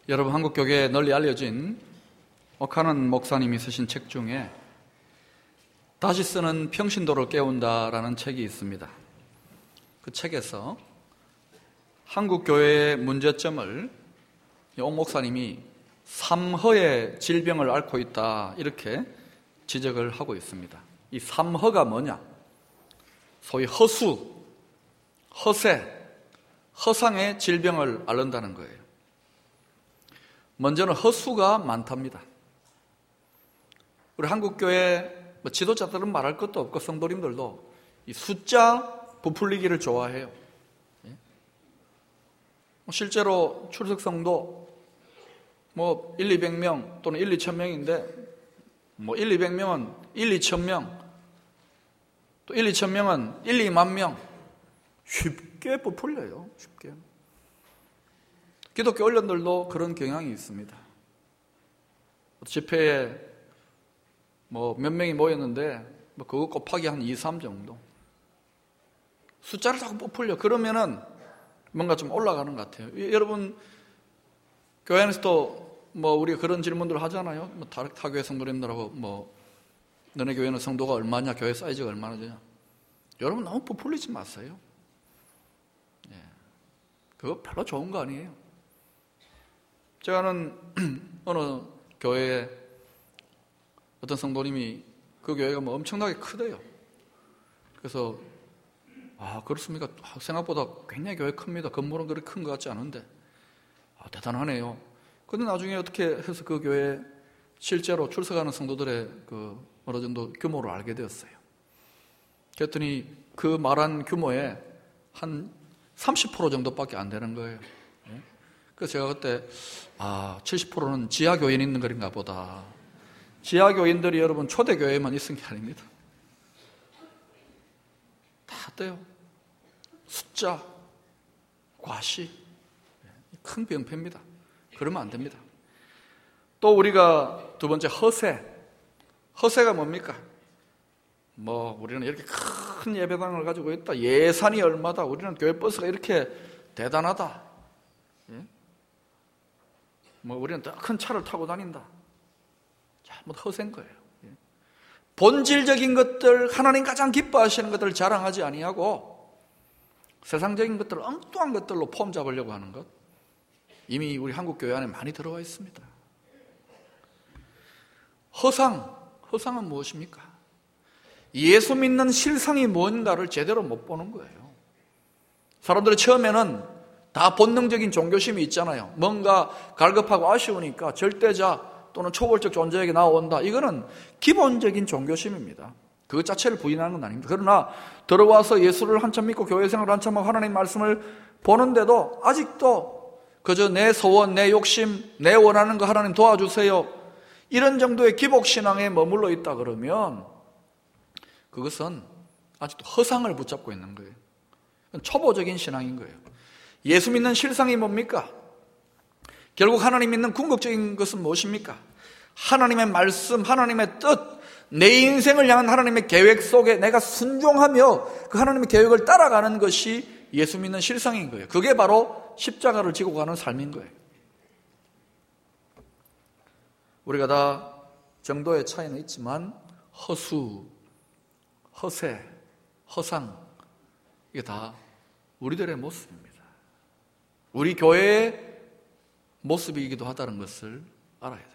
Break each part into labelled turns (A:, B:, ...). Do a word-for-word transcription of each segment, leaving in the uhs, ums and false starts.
A: 여러분, 한국교계에 널리 알려진 옥하는 목사님이 쓰신 책 중에 다시 쓰는 평신도를 깨운다라는 책이 있습니다. 그 책에서 한국교회의 문제점을 옥 목사님이 삼허의 질병을 앓고 있다, 이렇게 지적을 하고 있습니다. 이 삼허가 뭐냐? 소위 허수, 허세, 허상의 질병을 앓는다는 거예요. 먼저는 허수가 많답니다. 우리 한국교회 뭐 지도자들은 말할 것도 없고 성도님들도 이 숫자 부풀리기를 좋아해요. 실제로 출석성도 뭐 일, 이백 명 또는 일, 이천 명인데 뭐 일, 이백 명은 일, 이천 명, 또 일, 이천 명은 일, 이만 명 쉽게 부풀려요. 쉽게. 기독교 언론들도 그런 경향이 있습니다. 집회에 뭐 몇 명이 모였는데 뭐 그거 곱하기 한 이, 삼 정도. 숫자를 자꾸 부풀려. 그러면은 뭔가 좀 올라가는 것 같아요. 여러분, 교회 안에서도 뭐 우리가 그런 질문들을 하잖아요. 뭐 타, 타교회 성도님들하고 뭐 너네 교회는 성도가 얼마냐, 교회 사이즈가 얼마나 되냐. 여러분, 너무 부풀리지 마세요. 예. 그거 별로 좋은 거 아니에요. 제가 아는 어느 교회에 어떤 성도님이 그 교회가 뭐 엄청나게 크대요. 그래서 아, 그렇습니까? 생각보다 굉장히 교회 큽니다. 건물은 그렇게 큰 것 같지 않은데 아, 대단하네요. 근데 나중에 어떻게 해서 그 교회에 실제로 출석하는 성도들의 그 어느 정도 규모를 알게 되었어요. 그랬더니 그 말한 규모의 한 삼십 퍼센트 정도밖에 안 되는 거예요. 그래서 제가 그때 아, 칠십 퍼센트는 지하교인 있는 거인가 보다. 지하교인들이 여러분 초대교회만 있은 게 아닙니다. 다 돼요. 숫자, 과시, 큰 병폐입니다. 그러면 안 됩니다. 또 우리가 두 번째 허세. 허세가 뭡니까? 뭐 우리는 이렇게 큰 예배당을 가지고 있다. 예산이 얼마다. 우리는 교회 버스가 이렇게 대단하다. 예? 뭐 우리는 더 큰 차를 타고 다닌다. 잘못 허세인 거예요. 예? 본질적인 것들, 하나님 가장 기뻐하시는 것들을 자랑하지 아니하고 세상적인 것들을 엉뚱한 것들로 폼 잡으려고 하는 것, 이미 우리 한국 교회 안에 많이 들어와 있습니다. 허상, 허상은 무엇입니까? 예수 믿는 실상이 뭔가를 제대로 못 보는 거예요. 사람들이 처음에는 다 본능적인 종교심이 있잖아요. 뭔가 갈급하고 아쉬우니까 절대자 또는 초월적 존재에게 나온다. 이거는 기본적인 종교심입니다. 그것 자체를 부인하는 건 아닙니다. 그러나 들어와서 예수를 한참 믿고 교회 생활을 한참 하고 하나님 말씀을 보는데도 아직도 그저 내 소원, 내 욕심, 내 원하는 거 하나님 도와주세요, 이런 정도의 기복신앙에 머물러 있다 그러면 그것은 아직도 허상을 붙잡고 있는 거예요. 초보적인 신앙인 거예요. 예수 믿는 실상이 뭡니까? 결국 하나님 믿는 궁극적인 것은 무엇입니까? 하나님의 말씀, 하나님의 뜻, 내 인생을 향한 하나님의 계획 속에 내가 순종하며 그 하나님의 계획을 따라가는 것이 예수 믿는 실상인 거예요. 그게 바로 십자가를 지고 가는 삶인 거예요. 우리가 다 정도의 차이는 있지만 허수, 허세, 허상, 이게 다 우리들의 모습입니다. 우리 교회의 모습이기도 하다는 것을 알아야 됩니다.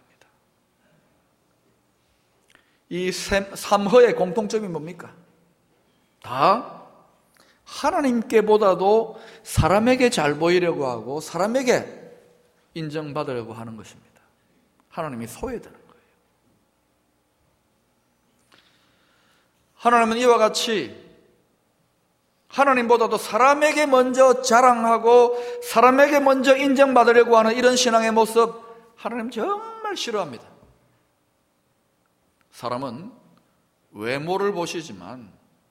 A: 이 삼허의 공통점이 뭡니까? 다 하나님께보다도 사람에게 잘 보이려고 하고 사람에게 인정받으려고 하는 것입니다. 하나님이 소외되는 거예요. 하나님은 이와 같이 하나님보다도 사람에게 먼저 자랑하고 사람에게 먼저 인정받으려고 하는 이런 신앙의 모습, 하나님 정말 싫어합니다. 사람은 외모를 보시지만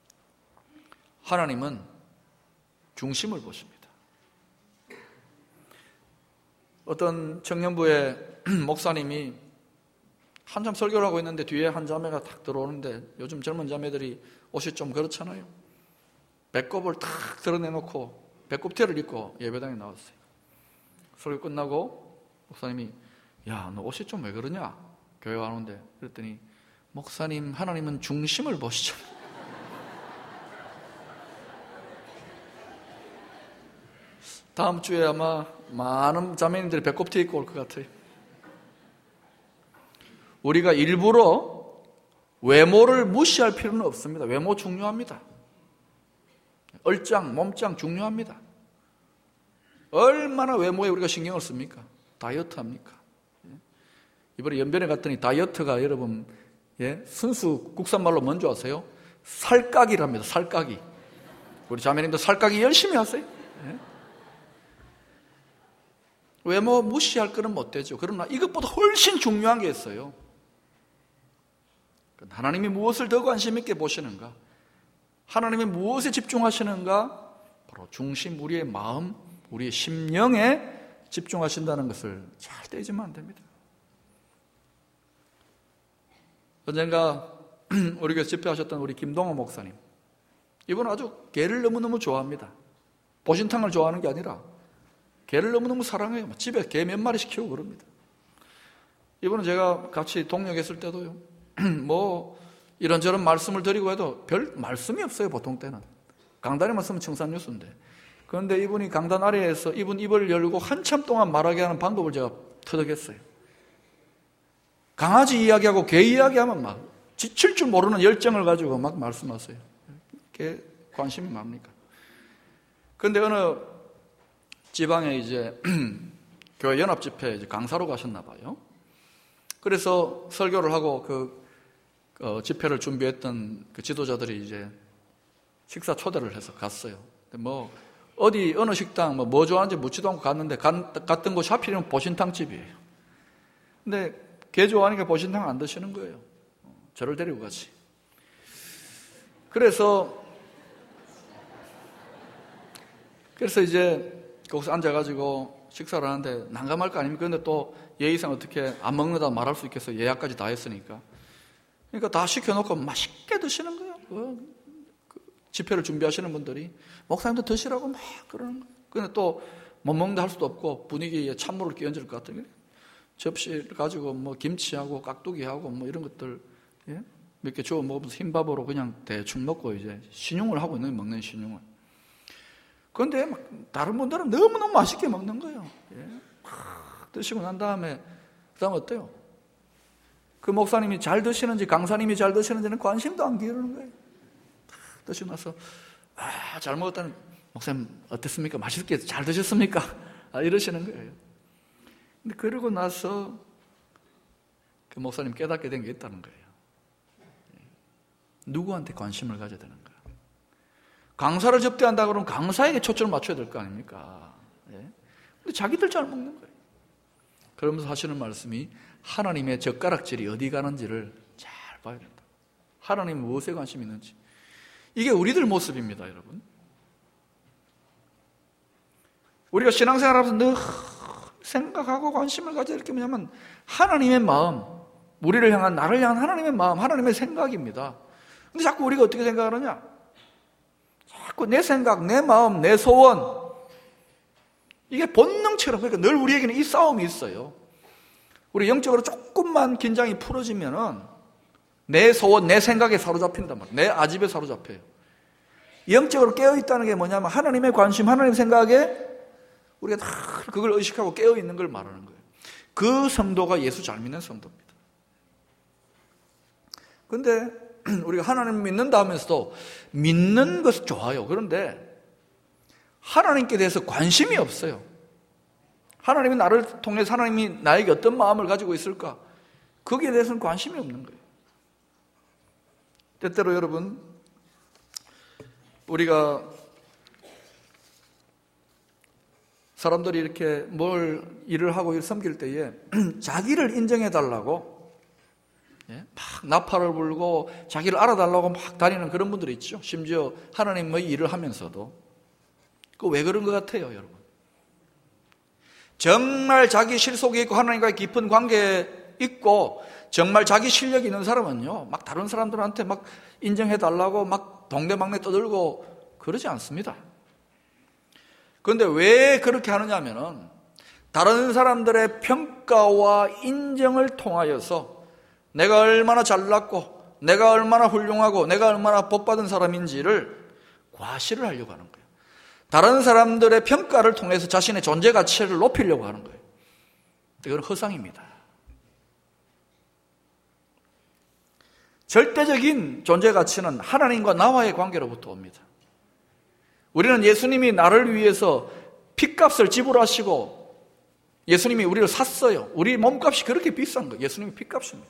A: 하나님은 중심을 보십니다. 어떤 청년부의 목사님이 한참 설교를 하고 있는데 뒤에 한 자매가 탁 들어오는데, 요즘 젊은 자매들이 옷이 좀 그렇잖아요. 배꼽을 탁 드러내놓고 배꼽티를 입고 예배당에 나왔어요. 설교 끝나고 목사님이 야, 너 옷이 좀 왜 그러냐? 교회 와는데. 그랬더니 목사님, 하나님은 중심을 보시죠. 다음 주에 아마 많은 자매님들이 배꼽티 입고 올 것 같아요. 우리가 일부러 외모를 무시할 필요는 없습니다. 외모 중요합니다. 얼짱, 몸짱 중요합니다. 얼마나 외모에 우리가 신경을 씁니까? 다이어트 합니까? 이번에 연변에 갔더니 다이어트가 여러분, 예? 순수 국산말로 뭔지 아세요? 살까기랍니다. 살까기. 우리 자매님도 살까기 열심히 하세요. 예? 외모 무시할 거는 못 되죠. 그러나 이것보다 훨씬 중요한 게 있어요. 하나님이 무엇을 더 관심 있게 보시는가? 하나님이 무엇에 집중하시는가? 바로 중심, 우리의 마음, 우리의 심령에 집중하신다는 것을 잘 떼지면 안 됩니다. 언젠가 우리 교회 집회하셨던 우리 김동호 목사님, 이분은 아주 개를 너무너무 좋아합니다. 보신탕을 좋아하는 게 아니라 개를 너무너무 사랑해요. 집에 개 몇 마리씩 키우고 그럽니다. 이분은 제가 같이 동역했을 때도요, 뭐 이런저런 말씀을 드리고 해도 별 말씀이 없어요. 보통 때는 강단에만 쓰면 청산뉴스인데, 그런데 이분이 강단 아래에서 이분 입을 열고 한참 동안 말하게 하는 방법을 제가 터득했어요. 강아지 이야기하고 개 이야기하면 막 지칠 줄 모르는 열정을 가지고 막 말씀하세요. 개 관심이 많으니까. 그런데 어느 지방에 이제 교회 연합 집회 이제 강사로 가셨나 봐요. 그래서 설교를 하고 그 어, 집회를 준비했던 그 지도자들이 이제 식사 초대를 해서 갔어요. 뭐 어디 어느 식당 뭐, 뭐 좋아하는지 묻지도 않고 갔는데 간, 갔던 곳이 하필이면 보신탕 집이에요. 근데 개 좋아하니까 보신탕 안 드시는 거예요. 저를 데리고 가지. 그래서 그래서 이제 거기서 앉아가지고 식사를 하는데 난감할 거 아닙니까? 근데 또 예의상 어떻게 안 먹는다 말할 수 있겠어요? 예약까지 다 했으니까. 그러니까 다 시켜놓고 맛있게 드시는 거예요. 그, 그 집회를 준비하시는 분들이 목사님도 드시라고 막 그러는 거예요. 근데 또 못 먹는다 할 수도 없고 분위기에 찬물을 끼얹을 것 같은 거예요. 접시를 가지고 뭐 김치하고 깍두기하고 뭐 이런 것들, 예? 몇 개 주워 먹으면서 흰밥으로 그냥 대충 먹고 이제 신용을 하고 있는 거예요. 먹는 신용을. 그런데 막 다른 분들은 너무너무 맛있게 먹는 거예요. 예? 드시고 난 다음에 그 다음 어때요? 그 목사님이 잘 드시는지 강사님이 잘 드시는지는 관심도 안 기울이는 거예요. 드시고 나서 아, 잘 먹었다는 목사님 어땠습니까? 맛있게 잘 드셨습니까? 아, 이러시는 거예요. 근데 그러고 나서 그 목사님 깨닫게 된 게 있다는 거예요. 누구한테 관심을 가져야 되는가? 강사를 접대한다 그러면 강사에게 초점을 맞춰야 될 거 아닙니까? 예? 근데 자기들 잘 먹는 거예요. 그러면서 하시는 말씀이 하나님의 젓가락질이 어디 가는지를 잘 봐야 된다. 하나님 무엇에 관심이 있는지. 이게 우리들 모습입니다, 여러분. 우리가 신앙생활하면서 늘 생각하고 관심을 가져야 될 게 뭐냐면 하나님의 마음, 우리를 향한, 나를 향한 하나님의 마음, 하나님의 생각입니다. 근데 자꾸 우리가 어떻게 생각하느냐? 자꾸 내 생각, 내 마음, 내 소원, 이게 본능처럼, 그러니까 늘 우리에게는 이 싸움이 있어요. 우리 영적으로 조금만 긴장이 풀어지면은 내 소원, 내 생각에 사로잡힌단 말이에요. 내 아집에 사로잡혀요. 영적으로 깨어있다는 게 뭐냐면 하나님의 관심, 하나님의 생각에 우리가 다 그걸 의식하고 깨어있는 걸 말하는 거예요. 그 성도가 예수 잘 믿는 성도입니다. 그런데 우리가 하나님 믿는다 하면서도 믿는 것은 좋아요. 그런데 하나님께 대해서 관심이 없어요. 하나님이 나를 통해서 하나님이 나에게 어떤 마음을 가지고 있을까? 거기에 대해서는 관심이 없는 거예요. 때때로 여러분, 우리가 사람들이 이렇게 뭘 일을 하고 일 섬길 때에 자기를 인정해 달라고 막 나팔을 불고 자기를 알아달라고 막 다니는 그런 분들이 있죠. 심지어 하나님의 일을 하면서도. 그 왜 그런 것 같아요, 여러분? 정말 자기 실속이 있고 하나님과의 깊은 관계에 있고 정말 자기 실력이 있는 사람은요, 막 다른 사람들한테 막 인정해 달라고 막 동네방네 떠들고 그러지 않습니다. 그런데 왜 그렇게 하느냐 하면은 다른 사람들의 평가와 인정을 통하여서 내가 얼마나 잘났고 내가 얼마나 훌륭하고 내가 얼마나 복받은 사람인지를 과시를 하려고 하는 거예요. 다른 사람들의 평가를 통해서 자신의 존재 가치를 높이려고 하는 거예요. 이건 허상입니다. 절대적인 존재 가치는 하나님과 나와의 관계로부터 옵니다. 우리는 예수님이 나를 위해서 핏값을 지불하시고 예수님이 우리를 샀어요. 우리 몸값이 그렇게 비싼 거예요. 예수님이 핏값입니다.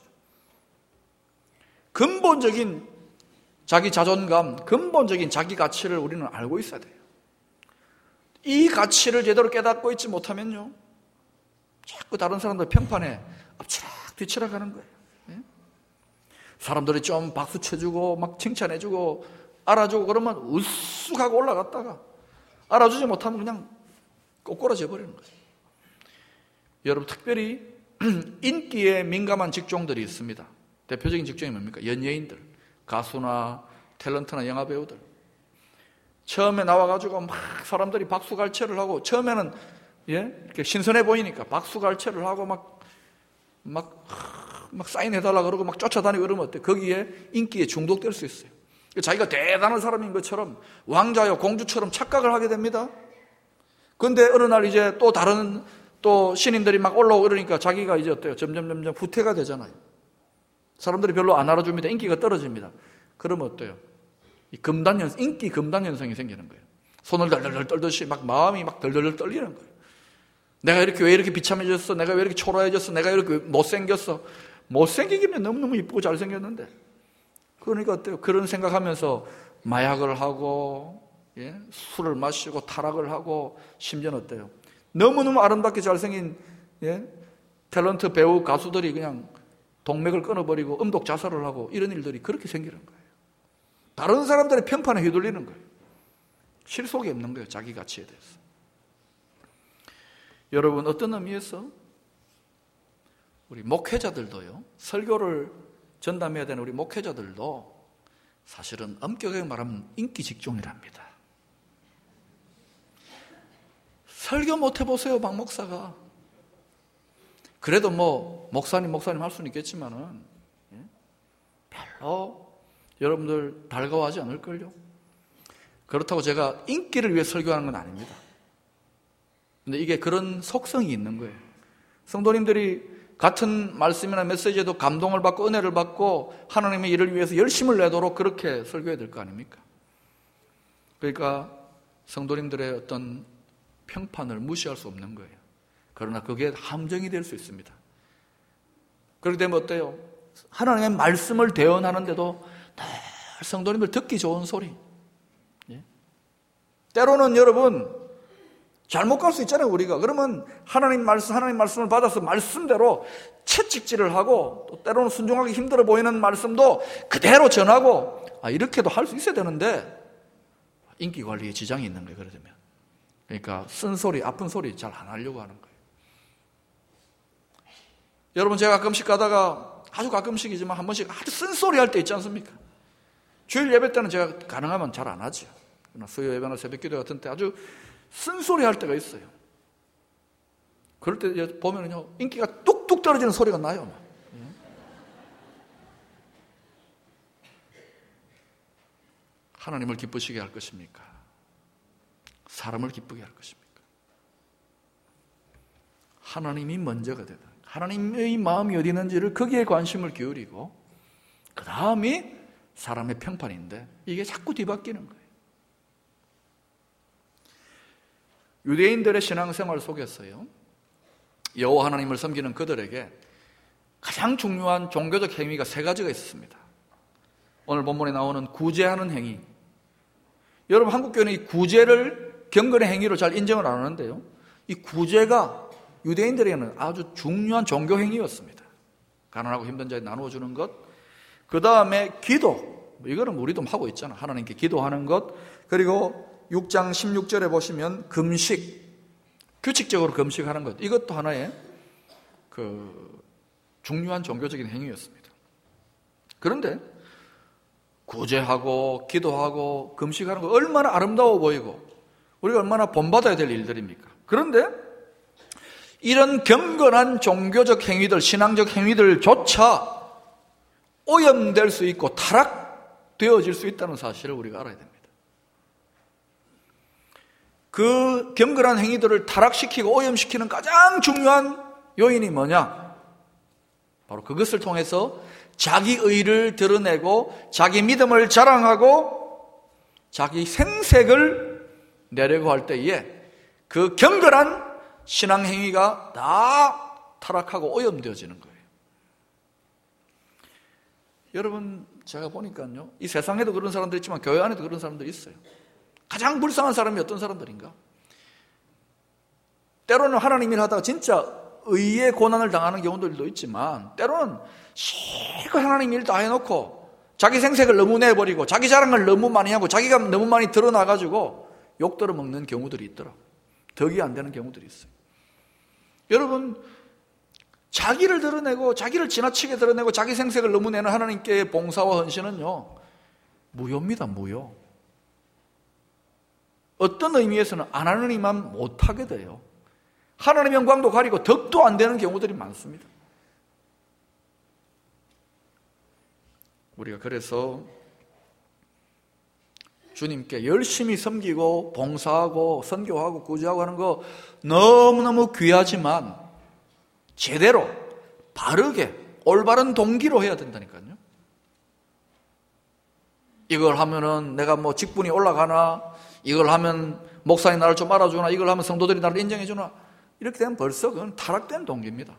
A: 근본적인 자기 자존감, 근본적인 자기 가치를 우리는 알고 있어야 돼요. 이 가치를 제대로 깨닫고 있지 못하면요, 자꾸 다른 사람들 평판에 엎치락 뒤치락 하는 거예요. 예? 사람들이 좀 박수 쳐주고 막 칭찬해주고 알아주고 그러면 우쓱하고 올라갔다가 알아주지 못하면 그냥 꼬꾸라져 버리는 거예요. 여러분, 특별히 인기에 민감한 직종들이 있습니다. 대표적인 직종이 뭡니까? 연예인들, 가수나 탤런트나 영화배우들. 처음에 나와가지고 막 사람들이 박수갈채를 하고, 처음에는 예? 이렇게 신선해 보이니까 박수갈채를 하고 막, 막, 막 사인해달라 그러고 막 쫓아다니고 이러면 어때? 거기에 인기에 중독될 수 있어요. 자기가 대단한 사람인 것처럼 왕자여 공주처럼 착각을 하게 됩니다. 그런데 어느 날 이제 또 다른 또 신인들이 막 올라오고 그러니까 자기가 이제 어때요? 점점 점점 후퇴가 되잖아요. 사람들이 별로 안 알아줍니다. 인기가 떨어집니다. 그러면 어때요? 이 금단현, 인기 금단현상이 생기는 거예요. 손을 덜덜덜 떨듯이 막 마음이 막 덜덜덜 떨리는 거예요. 내가 이렇게 왜 이렇게 비참해졌어? 내가 왜 이렇게 초라해졌어? 내가 이렇게 못생겼어? 못생기기면 너무너무 이쁘고 잘생겼는데. 그러니까 어때요? 그런 생각하면서 마약을 하고, 예? 술을 마시고 타락을 하고, 심지어는 어때요? 너무너무 아름답게 잘생긴, 예? 탤런트 배우 가수들이 그냥 동맥을 끊어버리고 음독 자살을 하고 이런 일들이 그렇게 생기는 거예요. 다른 사람들의 평판에 휘둘리는 거예요. 실속이 없는 거예요. 자기 가치에 대해서. 여러분, 어떤 의미에서 우리 목회자들도요, 설교를 전담해야 되는 우리 목회자들도 사실은 엄격하게 말하면 인기 직종이랍니다. 설교 못 해보세요, 박 목사가. 그래도 뭐 목사님 목사님 할 수는 있겠지만은 예? 별로 여러분들 달가워하지 않을걸요. 그렇다고 제가 인기를 위해 설교하는 건 아닙니다. 근데 이게 그런 속성이 있는 거예요. 성도님들이 같은 말씀이나 메시지에도 감동을 받고 은혜를 받고 하나님의 일을 위해서 열심을 내도록 그렇게 설교해야 될 거 아닙니까? 그러니까 성도님들의 어떤 평판을 무시할 수 없는 거예요. 그러나 그게 함정이 될 수 있습니다. 그렇게 되면 어때요? 하나님의 말씀을 대언하는데도 늘 성도님들 듣기 좋은 소리. 예? 때로는 여러분 잘못 갈 수 있잖아요, 우리가. 그러면 하나님 말씀, 하나님 말씀을 받아서 말씀대로 채찍질을 하고, 또 때로는 순종하기 힘들어 보이는 말씀도 그대로 전하고, 아, 이렇게도 할 수 있어야 되는데, 인기 관리에 지장이 있는 거예요, 그러면. 그러니까, 쓴소리, 아픈 소리 잘 안 하려고 하는 거예요. 여러분, 제가 가끔씩 가다가, 아주 가끔씩이지만 한 번씩 아주 쓴소리 할 때 있지 않습니까? 주일 예배 때는 제가 가능하면 잘 안 하죠. 그러나 수요 예배나 새벽 기도 같은 때 아주 쓴소리 할 때가 있어요. 그럴 때 보면은요, 인기가 뚝뚝 떨어지는 소리가 나요. 하나님을 기쁘시게 할 것입니까? 사람을 기쁘게 할 것입니까? 하나님이 먼저가 되다. 하나님의 마음이 어디 있는지를 거기에 관심을 기울이고 그 다음이 사람의 평판인데 이게 자꾸 뒤바뀌는 거예요. 유대인들의 신앙생활 속에서요, 여호와 하나님을 섬기는 그들에게 가장 중요한 종교적 행위가 세 가지가 있었습니다. 오늘 본문에 나오는 구제하는 행위. 여러분, 한국교회는 이 구제를 경건의 행위로 잘 인정을 안 하는데요, 이 구제가 유대인들에게는 아주 중요한 종교 행위였습니다. 가난하고 힘든 자에 나누어주는 것. 그 다음에 기도. 이거는 우리도 하고 있잖아. 하나님께 기도하는 것. 그리고 육 장 십육 절에 보시면 금식, 규칙적으로 금식하는 것, 이것도 하나의 그 중요한 종교적인 행위였습니다. 그런데 구제하고 기도하고 금식하는 거 얼마나 아름다워 보이고 우리가 얼마나 본받아야 될 일들입니까? 그런데 이런 경건한 종교적 행위들, 신앙적 행위들조차 오염될 수 있고 타락되어질 수 있다는 사실을 우리가 알아야 됩니다. 그 경건한 행위들을 타락시키고 오염시키는 가장 중요한 요인이 뭐냐? 바로 그것을 통해서 자기 의를 드러내고 자기 믿음을 자랑하고 자기 생색을 내려고 할 때에 그 경건한 신앙 행위가 다 타락하고 오염되어지는 거예요. 여러분, 제가 보니까요, 이 세상에도 그런 사람들이 있지만 교회 안에도 그런 사람들이 있어요. 가장 불쌍한 사람이 어떤 사람들인가? 때로는 하나님 일 하다가 진짜 의의 고난을 당하는 경우들도 있지만, 때로는 실컷 하나님 일 다 해놓고 자기 생색을 너무 내버리고 자기 자랑을 너무 많이 하고 자기가 너무 많이 드러나가지고 욕 들어먹는 경우들이 있더라. 덕이 안 되는 경우들이 있어요. 여러분, 자기를 드러내고 자기를 지나치게 드러내고 자기 생색을 너무 내는 하나님께 봉사와 헌신은요, 무효입니다. 무효. 어떤 의미에서는 안 하는 이만 못하게 돼요. 하나님의 영광도 가리고 덕도 안 되는 경우들이 많습니다. 우리가 그래서 주님께 열심히 섬기고 봉사하고 선교하고 구제하고 하는 거 너무너무 귀하지만 제대로 바르게 올바른 동기로 해야 된다니까요. 이걸 하면은 내가 뭐 직분이 올라가나, 이걸 하면 목사님 나를 좀 알아주나, 이걸 하면 성도들이 나를 인정해주나, 이렇게 되면 벌써 그건 타락된 동기입니다.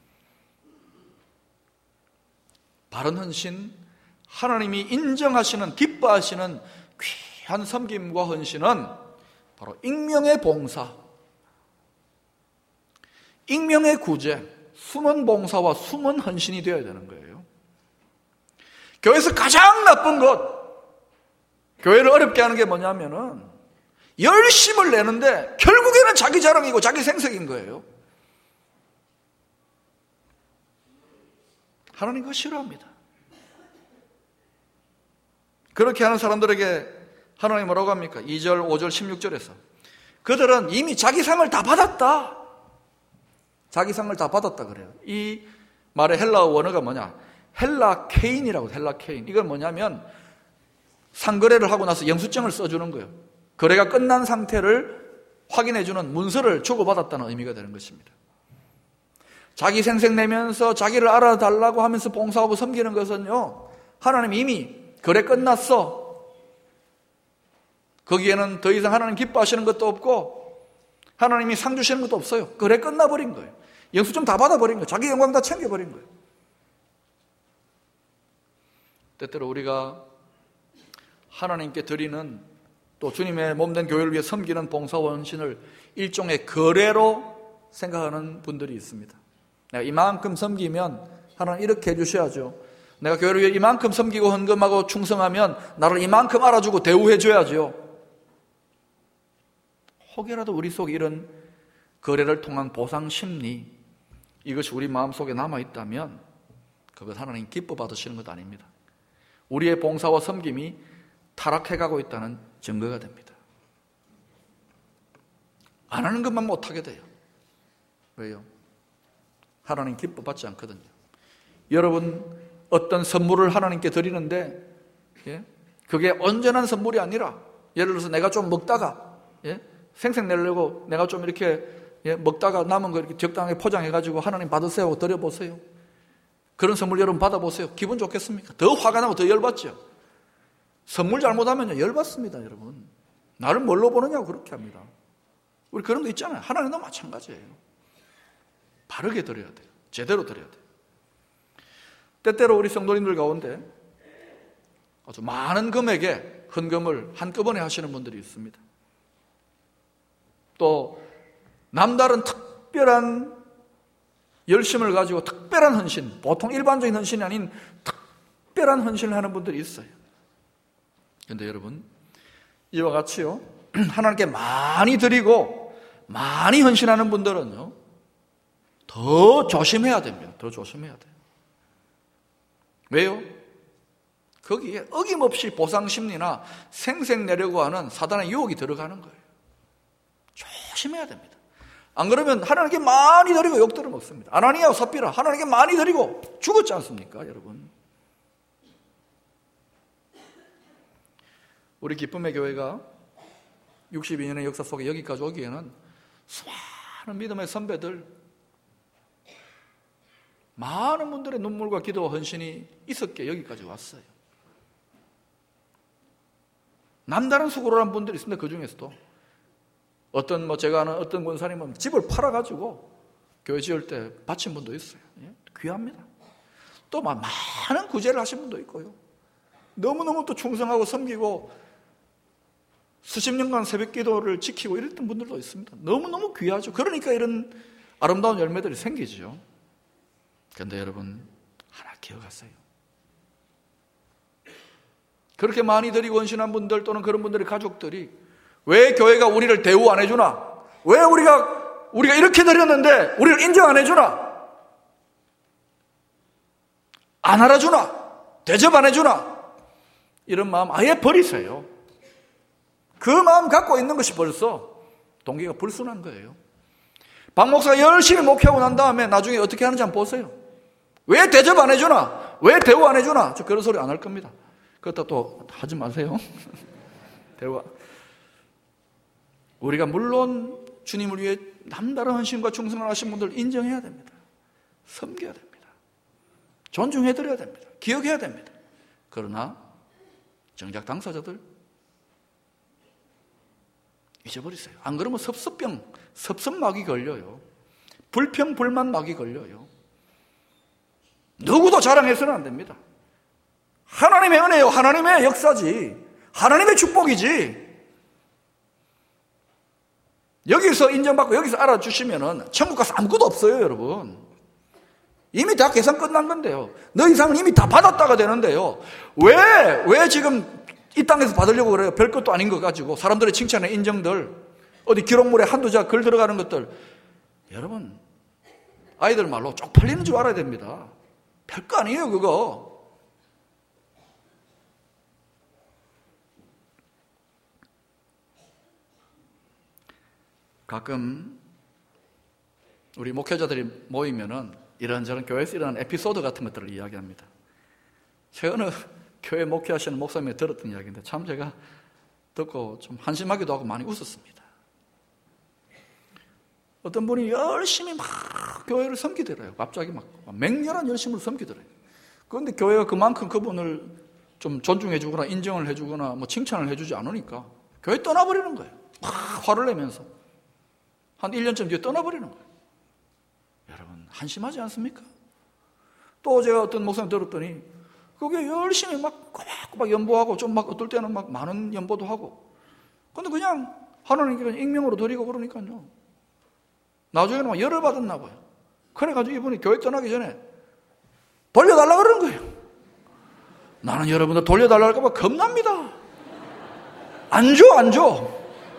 A: 바른 헌신, 하나님이 인정하시는, 기뻐하시는 귀한 섬김과 헌신은 바로 익명의 봉사, 익명의 구제, 숨은 봉사와 숨은 헌신이 되어야 되는 거예요. 교회에서 가장 나쁜 것, 교회를 어렵게 하는 게 뭐냐면은 열심을 내는데 결국에는 자기 자랑이고 자기 생색인 거예요. 하나님 그거 싫어합니다. 그렇게 하는 사람들에게 하나님 뭐라고 합니까? 이 절, 오 절, 십육 절에서 그들은 이미 자기 상을 다 받았다. 자기 상을 다 받았다 그래요. 이 말의 헬라어 원어가 뭐냐? 헬라 케인이라고. 헬라 케인. 이건 뭐냐면 상거래를 하고 나서 영수증을 써주는 거예요. 거래가 끝난 상태를 확인해주는 문서를 주고받았다는 의미가 되는 것입니다. 자기 생색 내면서 자기를 알아달라고 하면서 봉사하고 섬기는 것은요, 하나님 이미 거래 끝났어. 거기에는 더 이상 하나님 기뻐하시는 것도 없고 하나님이 상 주시는 것도 없어요. 거래 끝나버린 거예요. 영수증 다 받아버린 거예요. 자기 영광 다 챙겨버린 거예요. 때때로 우리가 하나님께 드리는, 또 주님의 몸된 교회를 위해 섬기는 봉사와 헌신을 일종의 거래로 생각하는 분들이 있습니다. 내가 이만큼 섬기면 하나님 이렇게 해주셔야죠. 내가 교회를 위해 이만큼 섬기고 헌금하고 충성하면 나를 이만큼 알아주고 대우해줘야죠. 혹여라도 우리 속에 이런 거래를 통한 보상 심리, 이것이 우리 마음속에 남아있다면 그것 하나님 기뻐 받으시는 것 아닙니다. 우리의 봉사와 섬김이 타락해가고 있다는 증거가 됩니다. 안 하는 것만 못하게 돼요. 왜요? 하나님 기뻐 받지 않거든요. 여러분, 어떤 선물을 하나님께 드리는데, 예? 그게 온전한 선물이 아니라, 예를 들어서 내가 좀 먹다가, 예? 생색 내려고 내가 좀 이렇게, 예? 먹다가 남은 거 이렇게 적당하게 포장해가지고 하나님 받으세요 하고 드려보세요. 그런 선물 여러분 받아보세요. 기분 좋겠습니까? 더 화가 나고 더 열받죠. 선물 잘못하면요 열받습니다. 여러분, 나를 뭘로 보느냐고 그렇게 합니다. 우리 그런 거 있잖아요. 하나님도 마찬가지예요. 바르게 드려야 돼요. 제대로 드려야 돼요. 때때로 우리 성도님들 가운데 아주 많은 금액의 헌금을 한꺼번에 하시는 분들이 있습니다. 또 남다른 특별한 열심을 가지고 특별한 헌신, 보통 일반적인 헌신이 아닌 특별한 헌신을 하는 분들이 있어요. 그런데 여러분, 이와 같이요, 하나님께 많이 드리고 많이 헌신하는 분들은요, 더 조심해야 됩니다. 더 조심해야 돼요. 왜요? 거기에 어김없이 보상심리나 생색 내려고 하는 사단의 유혹이 들어가는 거예요. 조심해야 됩니다. 안 그러면 하나님께 많이 드리고 욕 들어 먹습니다. 아나니아와 삽비라 하나님께 많이 드리고 죽었지 않습니까, 여러분? 우리 기쁨의 교회가 육십이 년의 역사 속에 여기까지 오기에는 수많은 믿음의 선배들, 많은 분들의 눈물과 기도와 헌신이 있었기에 여기까지 왔어요. 남다른 수고를 한 분들이 있습니다. 그 중에서도 어떤 뭐 제가 아는 어떤 권사님은 집을 팔아가지고 교회 지을 때 바친 분도 있어요. 예? 귀합니다. 또 막 많은 구제를 하신 분도 있고요. 너무너무 또 충성하고 섬기고 수십 년간 새벽 기도를 지키고 이랬던 분들도 있습니다. 너무너무 귀하죠. 그러니까 이런 아름다운 열매들이 생기죠. 그런데 여러분 하나 기억하세요. 그렇게 많이 드리고 헌신한 분들 또는 그런 분들의 가족들이 왜 교회가 우리를 대우 안 해주나? 왜 우리가 우리가 이렇게 드렸는데 우리를 인정 안 해주나? 안 알아주나? 대접 안 해주나? 이런 마음 아예 버리세요. 그 마음 갖고 있는 것이 벌써 동기가 불순한 거예요. 박 목사가 열심히 목회하고 난 다음에 나중에 어떻게 하는지 한번 보세요. 왜 대접 안 해주나? 왜 대우 안 해주나? 저 그런 소리 안 할 겁니다. 그렇다 또 하지 마세요. 대우. 우리가 물론 주님을 위해 남다른 헌신과 충성을 하신 분들 인정해야 됩니다. 섬겨야 됩니다. 존중해드려야 됩니다. 기억해야 됩니다. 그러나 정작 당사자들 잊어버리세요. 안 그러면 섭섭병, 섭섭막이 걸려요. 불평, 불만막이 걸려요. 누구도 자랑해서는 안 됩니다. 하나님의 은혜요, 하나님의 역사지, 하나님의 축복이지. 여기서 인정받고 여기서 알아주시면은 천국 가서 아무것도 없어요, 여러분. 이미 다 계산 끝난 건데요. 너 이상은 이미 다 받았다가 되는데요. 왜, 왜 지금 이 땅에서 받으려고 그래요? 별것도 아닌 거 가지고 사람들의 칭찬에 인정들, 어디 기록물에 한두 자 글 들어가는 것들, 여러분 아이들 말로 쪽팔리는 줄 알아야 됩니다. 별거 아니에요, 그거. 가끔 우리 목회자들이 모이면은 이런저런 교회에서 일어나는 에피소드 같은 것들을 이야기합니다. 최근에 교회 목회하시는 목사님이 들었던 이야기인데 참 제가 듣고 좀 한심하기도 하고 많이 웃었습니다. 어떤 분이 열심히 막 교회를 섬기더래요. 갑자기 막 맹렬한 열심을 섬기더래요. 그런데 교회가 그만큼 그분을 좀 존중해주거나 인정을 해주거나 뭐 칭찬을 해주지 않으니까 교회 떠나버리는 거예요. 막 화를 내면서 한 일 년쯤 뒤에 떠나버리는 거예요. 여러분 한심하지 않습니까? 또 제가 어떤 목사님 들었더니 그게 열심히 막 꼬박꼬박 연보하고 좀 막 어떨 때는 막 많은 연보도 하고, 근데 그냥 하나님께 그냥 익명으로 드리고 그러니까요. 나중에는 막 열을 받았나 봐요. 그래가지고 이분이 교회 떠나기 전에 돌려달라 그러는 거예요. 나는 여러분들 돌려달라 할까봐 겁납니다. 안 줘, 안 줘.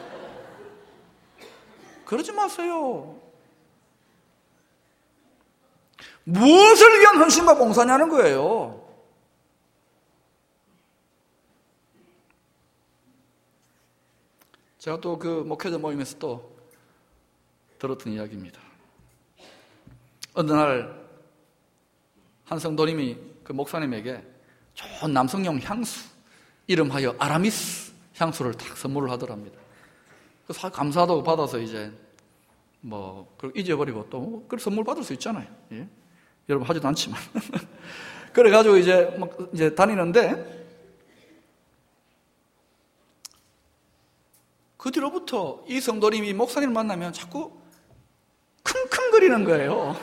A: 그러지 마세요. 무엇을 위한 헌신과 봉사냐는 거예요. 제가 또 그 목회자 모임에서 또 들었던 이야기입니다. 어느 날 한 성도님이 그 목사님에게 좋은 남성용 향수, 이름하여 아라미스 향수를 딱 선물을 하더랍니다. 그래서 감사하다고 받아서 이제 뭐 그걸 잊어버리고 또 그 선물 받을 수 있잖아요. 예? 여러분 하지도 않지만 그래가지고 이제 막 이제 다니는데 그 뒤로부터 이 성도님이 목사님을 만나면 자꾸 킁킁거리는 거예요.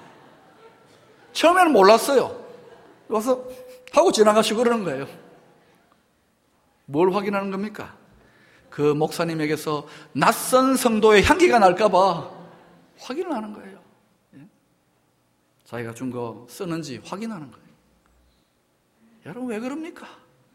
A: 처음에는 몰랐어요. 와서 하고 지나가시고 그러는 거예요. 뭘 확인하는 겁니까? 그 목사님에게서 낯선 성도의 향기가 날까봐 확인을 하는 거예요. 예? 자기가 준 거 쓰는지 확인하는 거예요. 여러분 왜 그럽니까?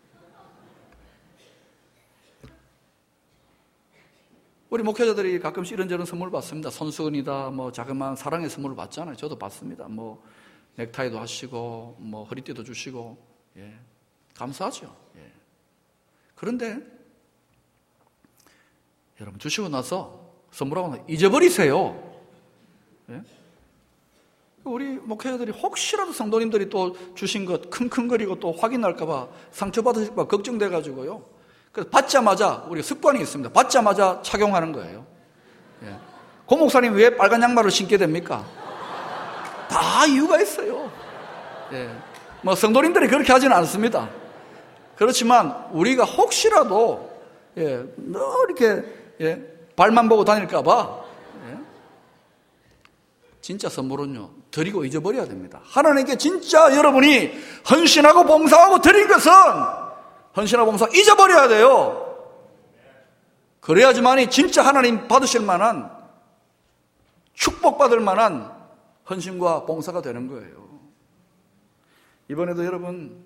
A: 우리 목회자들이 가끔씩 이런저런 선물 받습니다. 손수건이다, 뭐 자그마한 사랑의 선물을 받잖아요. 저도 받습니다. 뭐 넥타이도 하시고, 뭐 허리띠도 주시고, 예, 감사하죠. 예. 그런데 여러분 주시고 나서 선물하고 잊어버리세요. 예? 우리 목회자들이 혹시라도 성도님들이 또 주신 것 킁킁거리고 또 확인할까봐 상처받으실까봐 걱정돼가지고요. 그래서 받자마자 우리 습관이 있습니다. 받자마자 착용하는 거예요. 예. 고 목사님 왜 빨간 양말을 신게 됩니까? 다 이유가 있어요. 예. 뭐 성도님들이 그렇게 하지는 않습니다. 그렇지만 우리가 혹시라도 예, 너 이렇게 예, 발만 보고 다닐까봐 예, 진짜 선물은요 드리고 잊어버려야 됩니다. 하나님께 진짜 여러분이 헌신하고 봉사하고 드린 것은 헌신하고 봉사 잊어버려야 돼요. 그래야지만이 진짜 하나님 받으실 만한 축복받을 만한 헌신과 봉사가 되는 거예요. 이번에도 여러분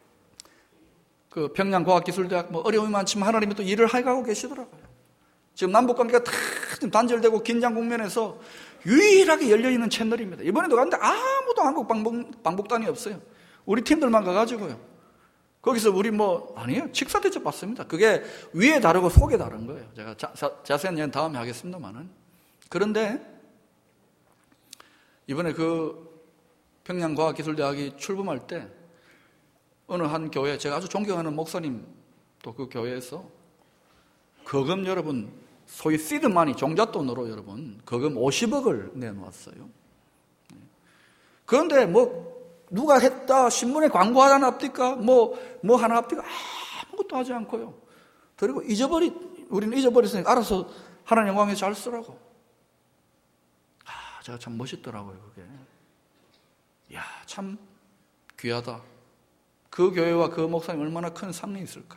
A: 그 평양과학기술대학 뭐 어려움이 많지만 하나님이 또 일을 해가고 계시더라고요. 지금 남북관계가 다 단절되고 긴장 국면에서 유일하게 열려있는 채널입니다. 이번에도 갔는데 아무도 한국 방북, 방북단이 없어요. 우리 팀들만 가가지고요. 거기서 우리 뭐 아니에요. 식사 대접 받습니다. 그게 위에 다르고 속에 다른 거예요. 제가 자, 자, 자세한 얘기는 다음에 하겠습니다만은. 그런데 이번에 그 평양과학기술대학이 출범할 때 어느 한 교회, 제가 아주 존경하는 목사님 또 그 교회에서 거금 여러분 소위 시드마니 종잣돈으로 여러분 거금 오십억을 내놓았어요. 그런데 뭐 누가 했다 신문에 광고 하나 합니까? 뭐, 뭐 하나 합니까? 아무것도 하지 않고요. 그리고 잊어버리 우리는 잊어버렸으니까 알아서 하나님 영광에 잘 쓰라고. 아, 제가 참 멋있더라고요 그게. 야, 참 귀하다. 그 교회와 그 목사님 얼마나 큰 상이 있을까?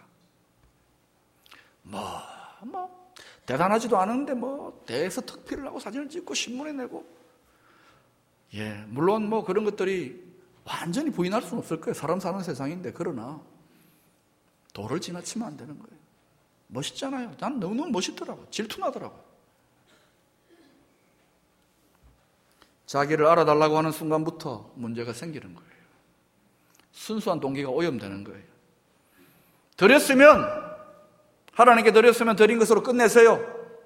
A: 뭐, 뭐, 대단하지도 않은데 뭐, 대에서 특필을 하고 사진을 찍고 신문에 내고. 예, 물론 뭐 그런 것들이 완전히 부인할 수는 없을 거예요. 사람 사는 세상인데, 그러나, 도를 지나치면 안 되는 거예요. 멋있잖아요. 난 너무너무 멋있더라고. 질투나더라고. 자기를 알아달라고 하는 순간부터 문제가 생기는 거예요. 순수한 동기가 오염되는 거예요. 드렸으면 하나님께 드렸으면 드린 것으로 끝내세요.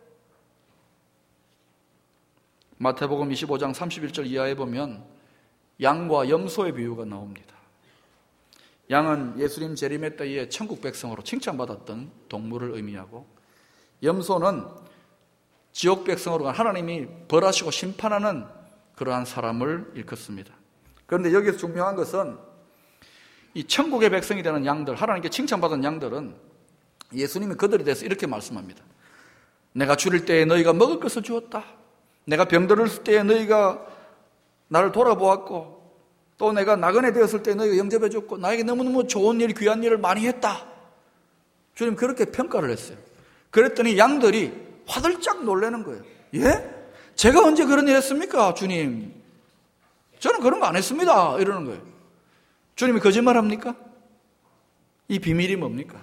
A: 마태복음 이십오 장 삼십일 절 이하에 보면 양과 염소의 비유가 나옵니다. 양은 예수님 재림의 때에 천국 백성으로 칭찬받았던 동물을 의미하고, 염소는 지옥 백성으로 하나님이 벌하시고 심판하는 그러한 사람을 일컫습니다. 그런데 여기서 중요한 것은 이 천국의 백성이 되는 양들, 하나님께 칭찬받은 양들은 예수님이 그들에 대해서 이렇게 말씀합니다. 내가 줄일 때에 너희가 먹을 것을 주었다. 내가 병들었을 때에 너희가 나를 돌아보았고, 또 내가 나그네 되었을 때에 너희가 영접해 줬고, 나에게 너무너무 좋은 일, 귀한 일을 많이 했다. 주님 그렇게 평가를 했어요. 그랬더니 양들이 화들짝 놀라는 거예요. 예? 제가 언제 그런 일 했습니까, 주님? 저는 그런 거 안 했습니다. 이러는 거예요. 주님이 거짓말합니까? 이 비밀이 뭡니까?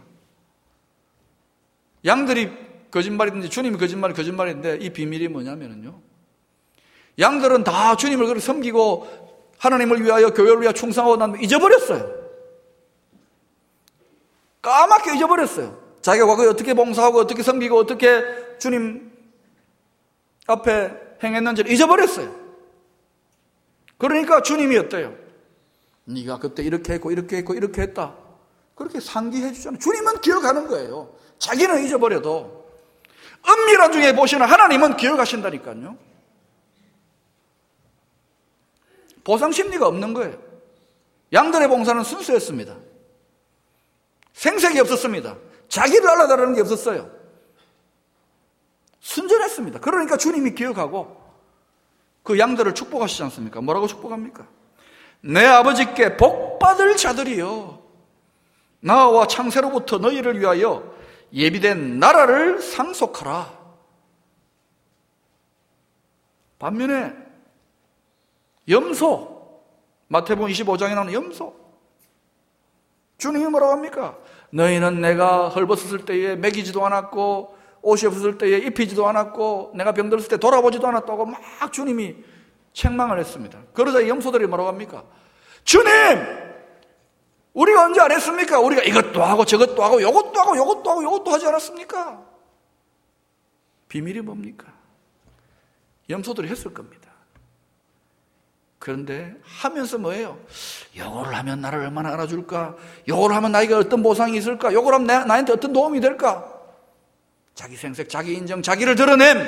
A: 양들이 거짓말이든지 주님이 거짓말이 거짓말인데 이 비밀이 뭐냐면요, 양들은 다 주님을 그렇게 섬기고 하나님을 위하여 교회를 위하여 충성하고 나면 잊어버렸어요. 까맣게 잊어버렸어요. 자기가 과거에 어떻게 봉사하고 어떻게 섬기고 어떻게 주님 앞에 행했는지를 잊어버렸어요. 그러니까 주님이 어때요? 네가 그때 이렇게 했고 이렇게 했고 이렇게 했다. 그렇게 상기해 주잖아요. 주님은 기억하는 거예요. 자기는 잊어버려도 은밀한 중에 보시는 하나님은 기억하신다니까요. 보상 심리가 없는 거예요. 양들의 봉사는 순수했습니다. 생색이 없었습니다. 자기를 알아다르는 게 없었어요. 순전했습니다. 그러니까 주님이 기억하고 그 양들을 축복하시지 않습니까? 뭐라고 축복합니까? 내 아버지께 복받을 자들이여, 나와 창세로부터 너희를 위하여 예비된 나라를 상속하라. 반면에 염소, 마태복음 이십오 장에 나오는 염소, 주님이 뭐라고 합니까? 너희는 내가 헐벗었을 때에 먹이지도 않았고 옷이 없었을 때에 입히지도 않았고 내가 병들었을 때 돌아보지도 않았다고 막 주님이 책망을 했습니다. 그러자 염소들이 뭐라고 합니까? 주님! 우리가 언제 안 했습니까? 우리가 이것도 하고 저것도 하고 요것도 하고 요것도 하고 요것도 하지 않았습니까? 비밀이 뭡니까? 염소들이 했을 겁니다. 그런데 하면서 뭐예요? 요거를 하면 나를 얼마나 알아줄까? 요거를 하면 나에게 어떤 보상이 있을까? 요걸 하면 나, 나한테 어떤 도움이 될까? 자기 생색, 자기 인정, 자기를 드러냄.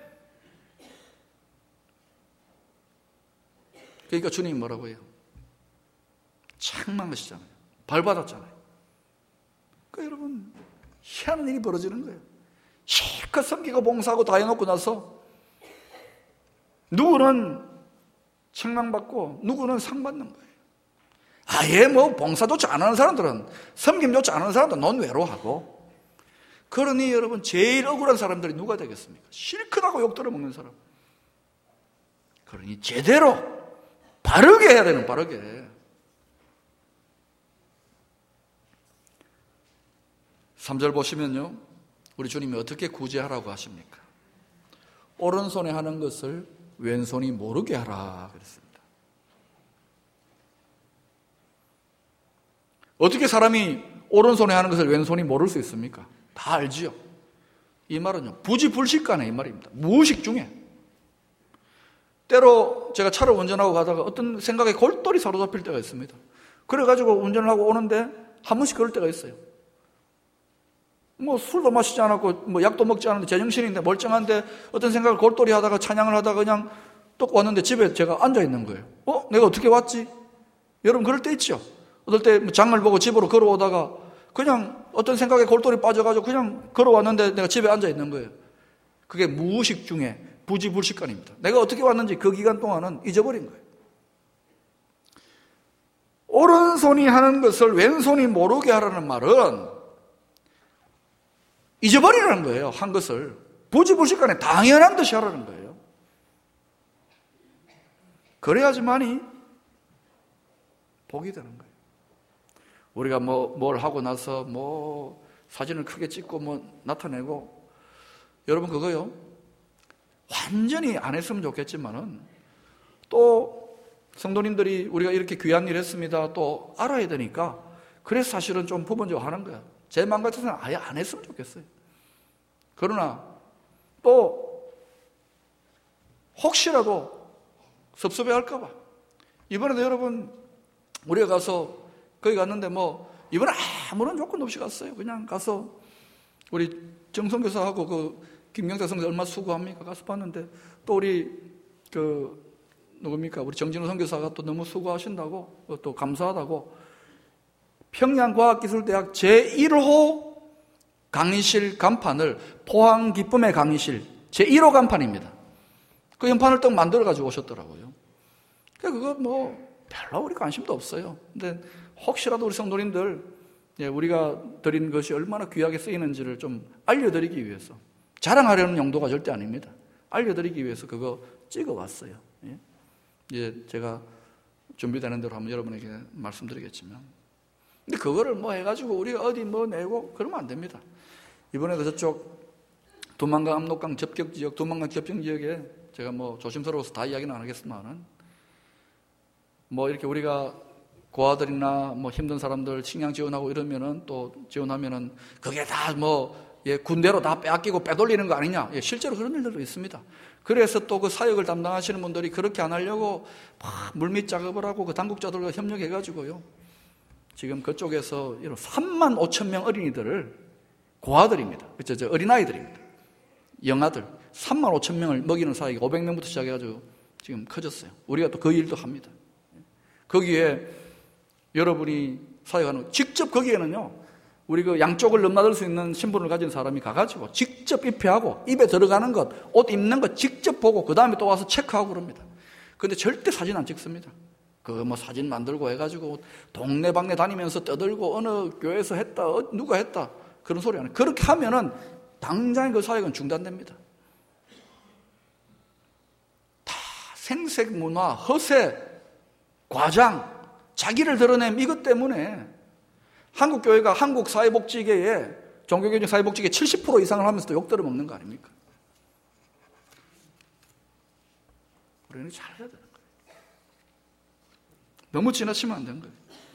A: 그러니까 주님이 뭐라고 해요? 책망하시잖아요. 벌받았잖아요. 그러니까 여러분, 희한한 일이 벌어지는 거예요. 실컷 섬기고 봉사하고 다 해놓고 나서 누구는 책망받고 누구는 상 받는 거예요. 아예 뭐 봉사조차 안 하는 사람들은, 섬김조차 안 하는 사람들은 논외로하고. 그러니 여러분, 제일 억울한 사람들이 누가 되겠습니까? 실컷 하고 욕 들어먹는 사람. 그러니 제대로 바르게 해야 되는, 바르게. 삼 절 보시면요, 우리 주님이 어떻게 구제하라고 하십니까? 오른손에 하는 것을 왼손이 모르게 하라 그랬습니다. 어떻게 사람이 오른손에 하는 것을 왼손이 모를 수 있습니까? 다 알지요. 이 말은요, 부지불식간에 이 말입니다. 무의식 중에. 때로 제가 차를 운전하고 가다가 어떤 생각에 골똘히 사로잡힐 때가 있습니다. 그래가지고 운전을 하고 오는데 한 번씩 그럴 때가 있어요. 뭐 술도 마시지 않았고 뭐 약도 먹지 않았는데 제정신인데 멀쩡한데 어떤 생각을 골똘히 하다가 찬양을 하다가 그냥 또 왔는데 집에 제가 앉아 있는 거예요. 어? 내가 어떻게 왔지? 여러분 그럴 때 있죠. 어떨 때 장을 보고 집으로 걸어오다가 그냥 어떤 생각에 골똘히 빠져가지고 그냥 걸어왔는데 내가 집에 앉아 있는 거예요. 그게 무의식 중에 부지불식간입니다. 내가 어떻게 왔는지 그 기간 동안은 잊어버린 거예요. 오른손이 하는 것을 왼손이 모르게 하라는 말은 잊어버리라는 거예요. 한 것을 부지불식간에 당연한 듯이 하라는 거예요. 그래야지만이 복이 되는 거예요. 우리가 뭐 뭘 하고 나서 뭐 사진을 크게 찍고 뭐 나타내고, 여러분 그거요, 완전히 안 했으면 좋겠지만은 또 성도님들이 우리가 이렇게 귀한 일 했습니다 또 알아야 되니까, 그래서 사실은 좀 부분적으로 하는 거야. 제 마음 같아서는 아예 안 했으면 좋겠어요. 그러나 또 혹시라도 섭섭해 할까봐, 이번에도 여러분 우리가 가서 거기 갔는데 뭐 이번에 아무런 조건 없이 갔어요. 그냥 가서 우리 정성교사하고 그 김경태 선교 얼마나 수고합니까? 가서 봤는데 또 우리 그 누굽니까? 우리 정진호 선교사가 또 너무 수고하신다고, 또 감사하다고 평양과학기술대학 제일 호 강의실 간판을, 포항 기쁨의 강의실 제일 호 간판입니다. 그 연판을 딱 만들어가지고 오셨더라고요. 그거 뭐 별로 우리 관심도 없어요. 근데 혹시라도 우리 성도님들, 우리가 드린 것이 얼마나 귀하게 쓰이는지를 좀 알려드리기 위해서, 자랑하려는 용도가 절대 아닙니다. 알려드리기 위해서 그거 찍어왔어요. 예, 제가 준비되는 대로 한번 여러분에게 말씀드리겠지만, 근데 그거를 뭐 해가지고 우리가 어디 뭐 내고 그러면 안 됩니다. 이번에도 저쪽 두만강 압록강 접경 지역, 두만강 접경 지역에 제가 뭐 조심스러워서 다 이야기는 안 하겠지만은, 뭐 이렇게 우리가 고아들이나 뭐 힘든 사람들 식량 지원하고 이러면은, 또 지원하면은 그게 다 뭐 예, 군대로 다 빼앗기고 빼돌리는 거 아니냐. 예, 실제로 그런 일들도 있습니다. 그래서 또 그 사역을 담당하시는 분들이 그렇게 안 하려고 막 물밑 작업을 하고 그 당국자들과 협력해가지고요, 지금 그쪽에서 삼만 오천 명 어린이들을, 고아들입니다. 그쵸, 저 어린아이들입니다. 영아들 삼만 오천 명을 먹이는 사역이 오백 명부터 시작해가지고 지금 커졌어요. 우리가 또 그 일도 합니다. 거기에 여러분이 사역하는, 직접 거기에는요, 우리 그 양쪽을 넘나들 수 있는 신분을 가진 사람이 가가지고 직접 입회하고 입에 들어가는 것, 옷 입는 것 직접 보고 그 다음에 또 와서 체크하고 그럽니다. 근데 절대 사진 안 찍습니다. 그 뭐 사진 만들고 해가지고 동네방네 다니면서 떠들고 어느 교회에서 했다, 어, 누가 했다, 그런 소리 안 해요. 그렇게 하면은 당장 그 사역은 중단됩니다. 다 생색 문화, 허세, 과장, 자기를 드러냄, 이것 때문에 한국 교회가 한국 사회복지계에, 종교개혁 사회복지계 칠십 퍼센트 이상을 하면서도 욕들을 먹는 거 아닙니까? 우리는 잘해야 되는 거예요. 너무 지나치면 안 되는 거예요.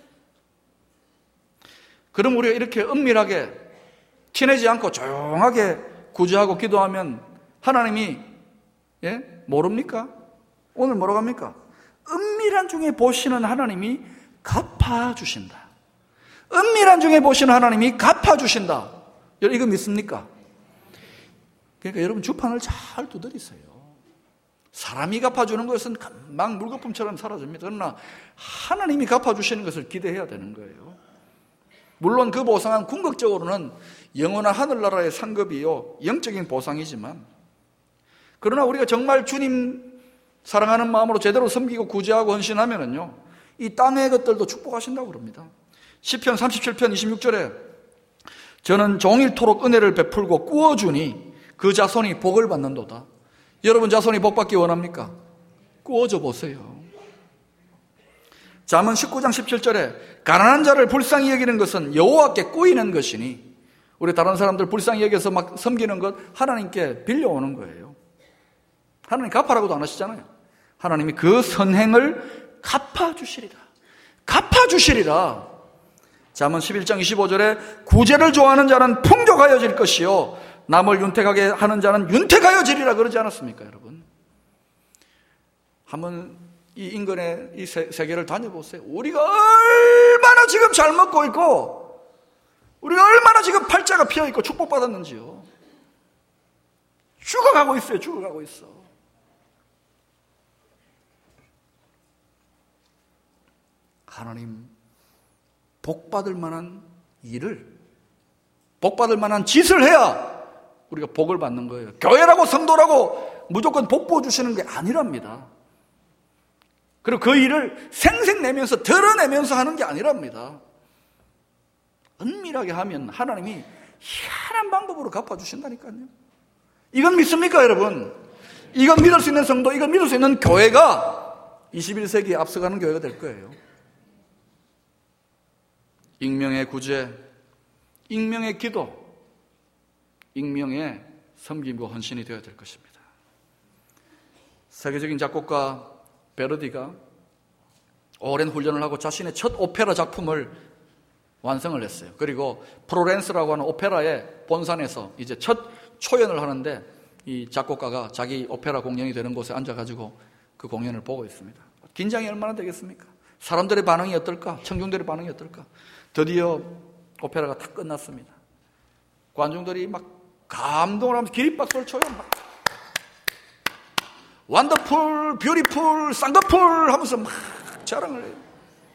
A: 그럼 우리가 이렇게 은밀하게 티내지 않고 조용하게 구제하고 기도하면 하나님이 예? 모릅니까? 오늘 뭐라고 합니까? 은밀한 중에 보시는 하나님이 갚아주신다. 은밀한 중에 보시는 하나님이 갚아주신다. 여러분 이거 믿습니까? 그러니까 여러분 주판을 잘 두드리세요. 사람이 갚아주는 것은 금방 물거품처럼 사라집니다. 그러나 하나님이 갚아주시는 것을 기대해야 되는 거예요. 물론 그 보상은 궁극적으로는 영원한 하늘나라의 상급이요 영적인 보상이지만, 그러나 우리가 정말 주님 사랑하는 마음으로 제대로 섬기고 구제하고 헌신하면은요, 이 땅의 것들도 축복하신다고 그럽니다. 시편 삼십칠 편 이십육 절에 저는 종일토록 은혜를 베풀고 꾸어주니 그 자손이 복을 받는도다. 여러분 자손이 복 받기 원합니까? 꾸어줘 보세요. 잠언 십구 장 십칠 절에 가난한 자를 불쌍히 여기는 것은 여호와께 꾸이는 것이니, 우리 다른 사람들 불쌍히 여겨서 막 섬기는 것 하나님께 빌려오는 거예요. 하나님 갚아라고도 안 하시잖아요. 하나님이 그 선행을 갚아주시리라. 갚아주시리라. 잠언 십일 장 이십오 절에 구제를 좋아하는 자는 풍족하여질 것이요 남을 윤택하게 하는 자는 윤택하여지리라 그러지 않았습니까, 여러분? 한번 이 인근의 이 세, 세계를 다녀보세요. 우리가 얼마나 지금 잘 먹고 있고, 우리가 얼마나 지금 팔자가 피어있고 축복받았는지요. 죽어가고 있어요. 죽어가고 있어. 하나님 복받을 만한 일을, 복받을 만한 짓을 해야 우리가 복을 받는 거예요. 교회라고 성도라고 무조건 복 부어주시는 게 아니랍니다. 그리고 그 일을 생색내면서 드러내면서 하는 게 아니랍니다. 은밀하게 하면 하나님이 희한한 방법으로 갚아주신다니까요. 이건 믿습니까, 여러분? 이건 믿을 수 있는 성도, 이건 믿을 수 있는 교회가 이십일 세기에 앞서가는 교회가 될 거예요. 익명의 구제, 익명의 기도, 익명의 섬김과 헌신이 되어야 될 것입니다. 세계적인 작곡가 베르디가 오랜 훈련을 하고 자신의 첫 오페라 작품을 완성을 했어요. 그리고 프로렌스라고 하는 오페라의 본산에서 이제 첫 초연을 하는데, 이 작곡가가 자기 오페라 공연이 되는 곳에 앉아가지고 그 공연을 보고 있습니다. 긴장이 얼마나 되겠습니까? 사람들의 반응이 어떨까? 청중들의 반응이 어떨까? 드디어 오페라가 다 끝났습니다. 관중들이 막 감동을 하면서 기립박수를 쳐요. 막 원더풀, 뷰티풀, 쌍꺼풀 하면서 막 자랑을 해요.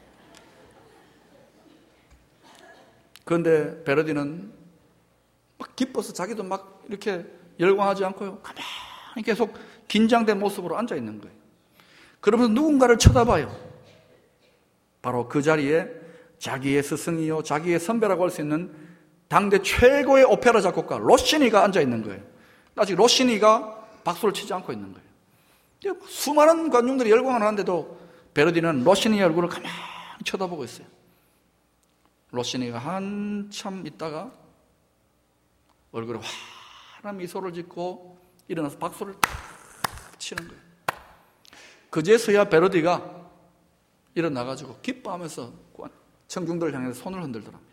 A: 그런데 베르디는 막 기뻐서 자기도 막 이렇게 열광하지 않고요, 가만히 계속 긴장된 모습으로 앉아 있는 거예요. 그러면서 누군가를 쳐다봐요. 바로 그 자리에 자기의 스승이요, 자기의 선배라고 할 수 있는 당대 최고의 오페라 작곡가 로시니가 앉아 있는 거예요. 아직 로시니가 박수를 치지 않고 있는 거예요. 수많은 관중들이 열광을 하는데도 베르디는 로시니의 얼굴을 가만히 쳐다보고 있어요. 로시니가 한참 있다가 얼굴에 환한 미소를 짓고 일어나서 박수를 탁 치는 거예요. 그제서야 베르디가 일어나가지고 기뻐하면서 청중들을 향해서 손을 흔들더랍니다.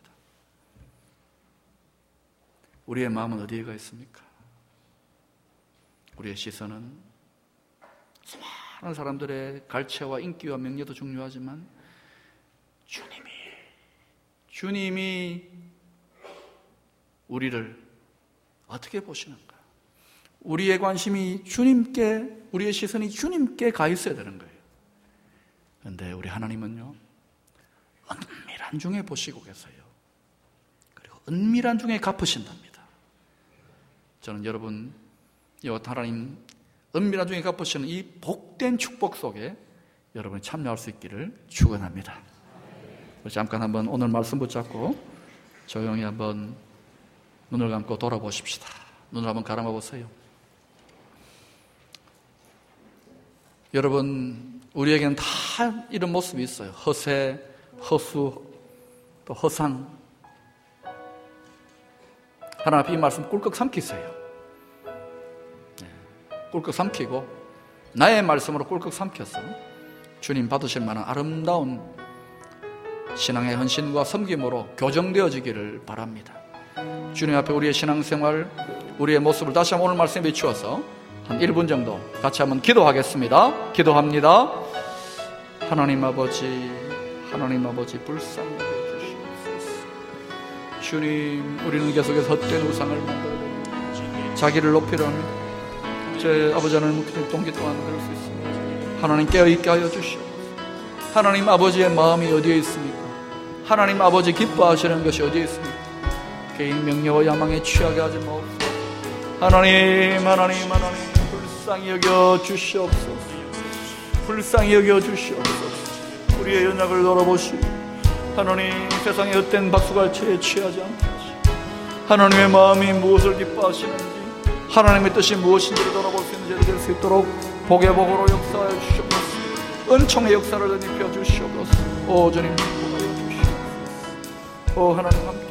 A: 우리의 마음은 어디에 가 있습니까? 우리의 시선은 수많은 사람들의 갈채와 인기와 명예도 중요하지만 주님이 주님이 우리를 어떻게 보시는가? 우리의 관심이 주님께, 우리의 시선이 주님께 가 있어야 되는 거예요. 그런데 우리 하나님은요, 은밀한 중에 보시고 계세요. 그리고 은밀한 중에 갚으신답니다. 저는 여러분, 이와 하나님 은밀한 중에 갚으시는 이 복된 축복 속에 여러분이 참여할 수 있기를 축원합니다. 잠깐 한번 오늘 말씀 붙잡고 조용히 한번 눈을 감고 돌아보십시다. 눈을 한번 감아 보세요. 여러분, 우리에게는 다 이런 모습이 있어요. 허세, 허수, 또 허상. 하나님 앞에 이 말씀 꿀꺽 삼키세요. 네, 꿀꺽 삼키고 나의 말씀으로 꿀꺽 삼켜서 주님 받으실 만한 아름다운 신앙의 헌신과 섬김으로 교정되어지기를 바랍니다. 주님 앞에 우리의 신앙생활, 우리의 모습을 다시 한번 오늘 말씀에 비추어서 한 일 분 정도 같이 한번 기도하겠습니다. 기도합니다. 하나님 아버지, 하나님 아버지 불쌍히 여겨주시옵소서. 주님, 우리는 계속해서 헛된 우상을 만들어냅니다. 자기를 높이려 합니다. 제 아버지 하나님 동기 또한 그럴 수 있습니다. 하나님 깨어있게 하여 주시옵소서. 하나님 아버지의 마음이 어디에 있습니까? 하나님 아버지 기뻐하시는 것이 어디에 있습니까? 개인 명예와 야망에 취하게 하지 마옵소서. 하나님, 하나님, 하나님, 불쌍히 여겨 주시옵소서. 불쌍히 여겨 주시옵소서. 우리의 연약을 돌아보시고 하나님, 세상의 헛된 박수갈채에 취하지 않게 하시고 하나님의 마음이 무엇을 기뻐하시는지, 하나님의 뜻이 무엇인지를 돌아볼 수 있는 저희들 될 수 있도록 복의 복으로 역사하여 주시옵소서. 은총의 역사를 입혀 주시옵소서. 오 주님, 기뻐하여 주시옵소서. 오 하나님, 함께